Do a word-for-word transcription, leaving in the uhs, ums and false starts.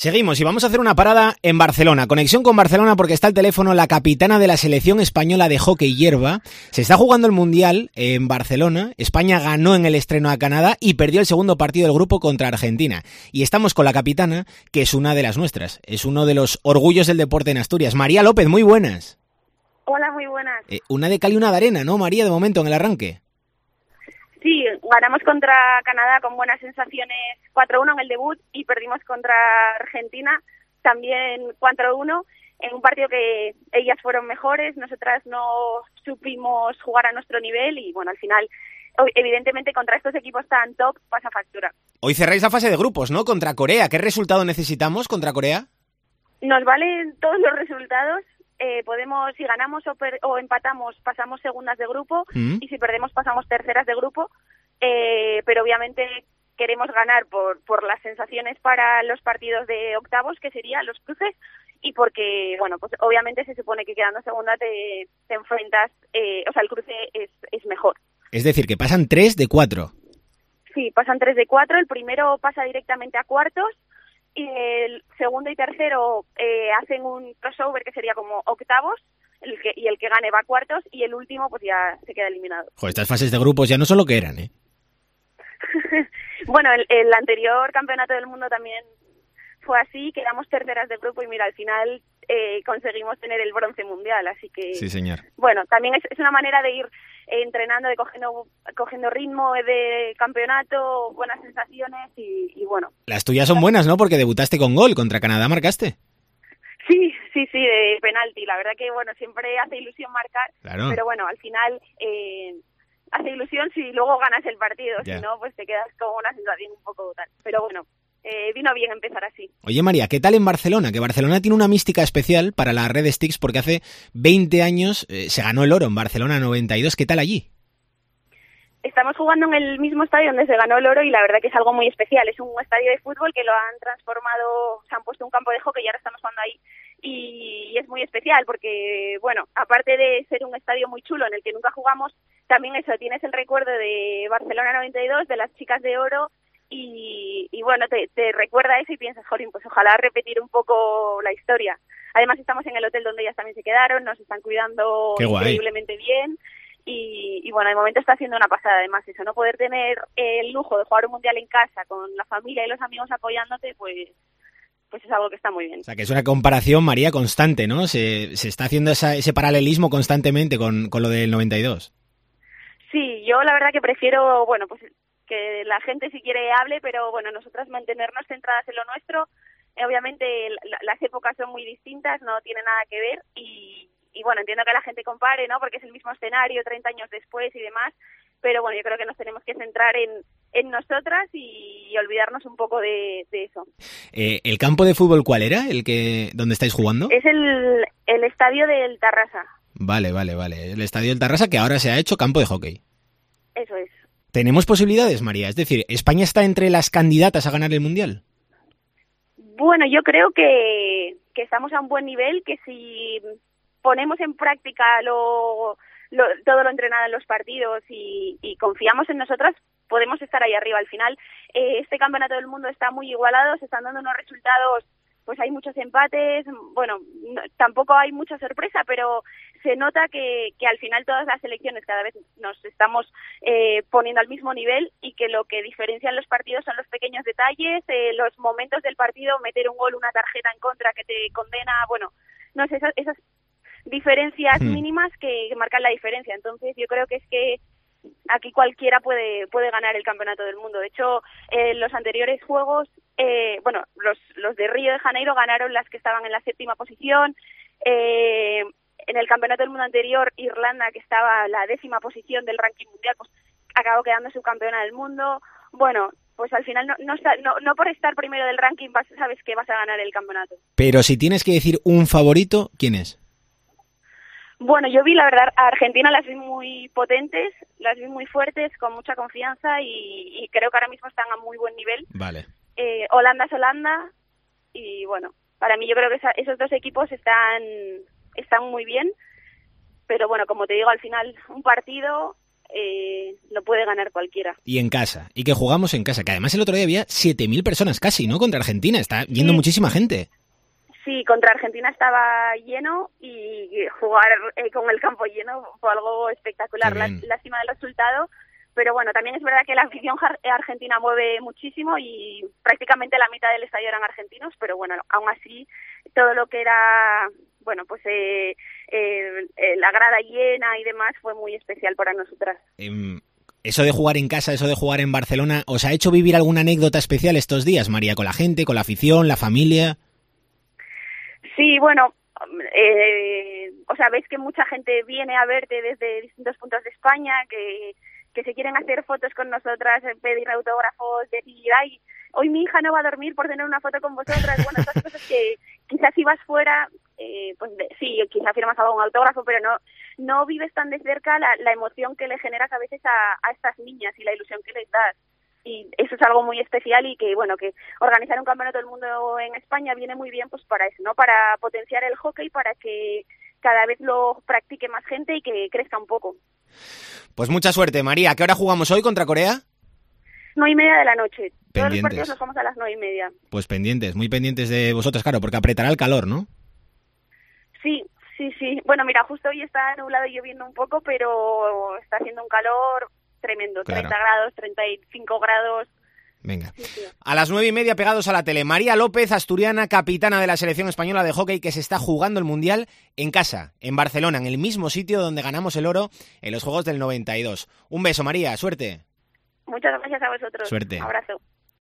Seguimos y vamos a hacer una parada en Barcelona. Conexión con Barcelona porque está al teléfono la capitana de la selección española de hockey hierba. Se está jugando el Mundial en Barcelona. España ganó en el estreno a Canadá y perdió el segundo partido del grupo contra Argentina. Y estamos con la capitana, que es una de las nuestras. Es uno de los orgullos del deporte en Asturias. María López, muy buenas. Hola, muy buenas. Eh, una de cal y una de arena, ¿no, María, de momento en el arranque? Sí, ganamos contra Canadá con buenas sensaciones cuatro uno en el debut y perdimos contra Argentina también cuatro uno en un partido que ellas fueron mejores, nosotras no supimos jugar a nuestro nivel y bueno, al final, evidentemente contra estos equipos tan top pasa factura. Hoy cerráis la fase de grupos, ¿no? Contra Corea. ¿Qué resultado necesitamos contra Corea? Nos valen todos los resultados. Eh, podemos, si ganamos o, per, o empatamos, pasamos segundas de grupo ¿Mm? y si perdemos pasamos terceras de grupo, eh, pero obviamente queremos ganar por, por las sensaciones para los partidos de octavos, que serían los cruces, y porque, bueno, pues obviamente se supone que quedando segunda te, te enfrentas, eh, o sea, el cruce es, es mejor. Es decir, que pasan tres de cuatro. Sí, pasan tres de cuatro, el primero pasa directamente a cuartos, y el segundo y tercero eh, hacen un crossover que sería como octavos, el que, y el que gane va a cuartos, y el último pues ya se queda eliminado. Joder, estas fases de grupos ya no son lo que eran, ¿eh? Bueno, el, el anterior campeonato del mundo también fue así, quedamos terceras de grupo y mira, al final eh, conseguimos tener el bronce mundial, así que... Sí, señor. Bueno, también es, es una manera de ir eh, entrenando, de cogiendo, cogiendo ritmo de campeonato, buenas sensaciones y, y bueno. Las tuyas son buenas, ¿no? Porque debutaste con gol, contra Canadá marcaste. Sí, sí, sí, de penalti. La verdad que, bueno, siempre hace ilusión marcar, claro. Pero bueno, al final... Eh, hace ilusión si luego ganas el partido, yeah. Si no, pues te quedas con una sensación un poco tal. Pero bueno, eh, vino bien empezar así. Oye, María, ¿qué tal en Barcelona? Que Barcelona tiene una mística especial para la Red Sticks porque hace veinte años eh, se ganó el oro en Barcelona noventa y dos. ¿Qué tal allí? Estamos jugando en el mismo estadio donde se ganó el oro y la verdad que es algo muy especial. Es un estadio de fútbol que lo han transformado, se han puesto un campo de hockey y ahora estamos jugando ahí. Y es muy especial porque, bueno, aparte de ser un estadio muy chulo en el que nunca jugamos, también eso, tienes el recuerdo de Barcelona noventa y dos, de las chicas de oro y, y bueno, te, te recuerda eso y piensas, jolín, pues ojalá repetir un poco la historia. Además estamos en el hotel donde ellas también se quedaron, nos están cuidando increíblemente bien y, y bueno, de momento está haciendo una pasada además eso, no poder tener el lujo de jugar un mundial en casa con la familia y los amigos apoyándote, pues... pues es algo que está muy bien. O sea, que es una comparación, María, constante, ¿no? Se, se está haciendo esa, ese paralelismo constantemente con, con lo del noventa y dos. Sí, yo la verdad que prefiero, bueno, pues que la gente si quiere hable, pero bueno, nosotras mantenernos centradas en lo nuestro. Eh, obviamente la, las épocas son muy distintas, no tiene nada que ver y, y bueno, entiendo que la gente compare, ¿no? Porque es el mismo escenario, treinta años después y demás, pero bueno, yo creo que nos tenemos que centrar en, en nosotras y, y olvidarnos un poco de, de eso. Eh, ¿El campo de fútbol cuál era? ¿El que donde estáis jugando? Es el, el estadio del Tarrasa. Vale, vale, vale. El estadio del Tarrasa que ahora se ha hecho campo de hockey. Eso es. ¿Tenemos posibilidades, María? Es decir, ¿España está entre las candidatas a ganar el Mundial? Bueno, yo creo que, que estamos a un buen nivel, que si ponemos en práctica lo, lo, todo lo entrenado en los partidos y, y confiamos en nosotras, podemos estar ahí arriba. Al final, eh, este campeonato del mundo está muy igualado, se están dando unos resultados, pues hay muchos empates, bueno, no, tampoco hay mucha sorpresa, pero se nota que, que al final todas las selecciones cada vez nos estamos eh, poniendo al mismo nivel y que lo que diferencian los partidos son los pequeños detalles, eh, los momentos del partido, meter un gol, una tarjeta en contra que te condena, bueno, no sé, esas, esas diferencias hmm. mínimas que, que marcan la diferencia. Entonces yo creo que es que aquí cualquiera puede puede ganar el campeonato del mundo. De hecho, en eh, los anteriores juegos, eh, bueno, los los de Río de Janeiro ganaron las que estaban en la séptima posición. Eh, en el campeonato del mundo anterior, Irlanda, que estaba en la décima posición del ranking mundial, pues acabó quedando subcampeona del mundo. Bueno, pues al final no no, no, no por estar primero del ranking vas, sabes que vas a ganar el campeonato. Pero si tienes que decir un favorito, ¿quién es? Bueno, yo vi, la verdad, a Argentina las vi muy potentes, las vi muy fuertes, con mucha confianza y, y creo que ahora mismo están a muy buen nivel. Vale. Eh, Holanda es Holanda y bueno, para mí yo creo que esa, esos dos equipos están están muy bien, pero bueno, como te digo, al final un partido, eh, lo puede ganar cualquiera. Y en casa, y que jugamos en casa, que además el otro día había siete mil personas casi, ¿no? Contra Argentina, está yendo Sí. muchísima gente. Sí, contra Argentina estaba lleno y jugar eh, con el campo lleno fue algo espectacular. Lá- lástima del resultado, pero bueno, también es verdad que la afición jar- argentina mueve muchísimo y prácticamente la mitad del estadio eran argentinos, pero bueno, aún así todo lo que era, bueno, pues eh, eh, eh, la grada llena y demás fue muy especial para nosotras. Eh, eso de jugar en casa, eso de jugar en Barcelona, ¿os ha hecho vivir alguna anécdota especial estos días, María, con la gente, con la afición, la familia? Sí, bueno, eh, o sea, ves que mucha gente viene a verte desde distintos puntos de España, que, que se quieren hacer fotos con nosotras, pedir autógrafos, decir, ay, hoy mi hija no va a dormir por tener una foto con vosotras. Bueno, esas cosas que quizás si vas fuera, eh, pues de, sí, quizás firmas algún autógrafo, pero no no vives tan de cerca la, la emoción que le generas a veces a, a estas niñas y la ilusión que les das. Y eso es algo muy especial y que, bueno, que organizar un campeonato del mundo en España viene muy bien pues para eso, ¿no? Para potenciar el hockey, para que cada vez lo practique más gente y que crezca un poco. Pues mucha suerte, María. ¿A qué hora jugamos hoy contra Corea? Nueve y media de la noche. Pendientes. Todos los partidos los jugamos a las nueve y media. Pues pendientes, muy pendientes de vosotros, claro, porque apretará el calor, ¿no? Sí, sí, sí. Bueno, mira, justo hoy está nublado y lloviendo un poco, pero está haciendo un calor tremendo, Claro. treinta grados, treinta y cinco grados. Venga. Sí, sí. A las nueve y media pegados a la tele. María López, asturiana, capitana de la selección española de hockey, que se está jugando el Mundial en casa, en Barcelona, en el mismo sitio donde ganamos el oro en los Juegos del noventa y dos. Un beso, María, suerte. Muchas gracias a vosotros. Suerte. Un abrazo.